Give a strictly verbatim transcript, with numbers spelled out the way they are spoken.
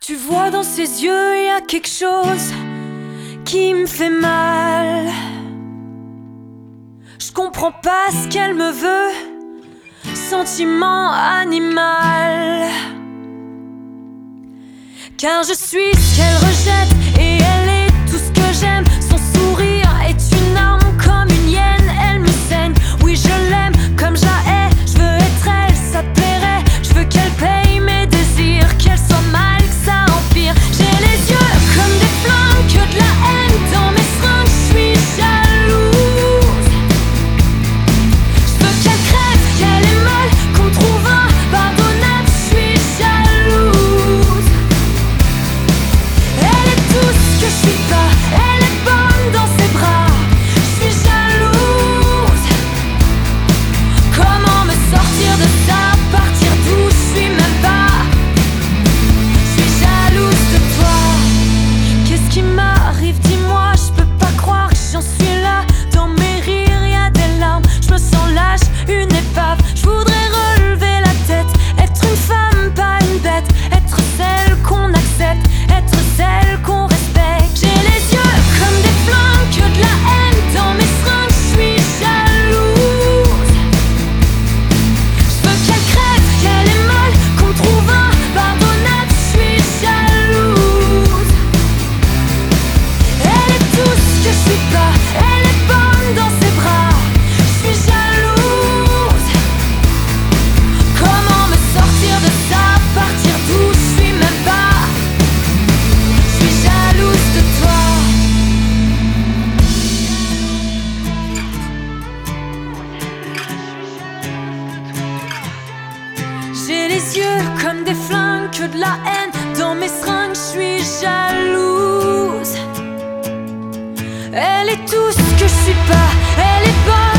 Tu vois dans ses yeux, y a quelque chose qui me fait mal. Je comprends pas ce qu'elle me veut, sentiment animal. Car je suis ce qu'elle rejette et elle est tout ce que j'aime. Son sourire est une arme comme une hyène, elle me saigne. Oui, je l'aime comme je la hais, je veux être elle, ça te plairait. Je veux qu'elle paye mes désirs, qu'elle soit mal, que ça empire. J'ai les yeux comme des flammes, que de la haine dans mes seringues, je suis jalouse. Je veux qu'elle crève, qu'elle est molle, qu'on trouve impardonnable, je suis jalouse. Elle est tout ce que je suis pas, elle est bonne dans ses bras, je suis jalouse. Comment me sortir de ça, partir d'où je suis même pas. Je suis jalouse de toi. Qu'est-ce qui m'arrive, dis-moi, je peux pas croire que j'en suis là. Dans mes rires y a des larmes, je me sens lâche, une épave. Je voudrais relever la tête, être une femme, pas une bête. Être celle qu'on accepte, être celle qu'on respecte. J'ai les yeux comme des flammes, que de la haine dans mes seringues, je suis jalouse. Je veux qu'elle crève, qu'elle est molle, qu'on trouve impardonnable, je suis jalouse. Elle est tout ce que je suis pas, elle est bonne dans ses bras, je suis jalouse. Comment me sortir de ça, partir d'où je suis même pas. Je suis jalouse de toi. J'ai les yeux comme des flingues, que de la haine dans mes seringues, je suis jalouse. Elle est tout ce que je suis pas, elle est bonne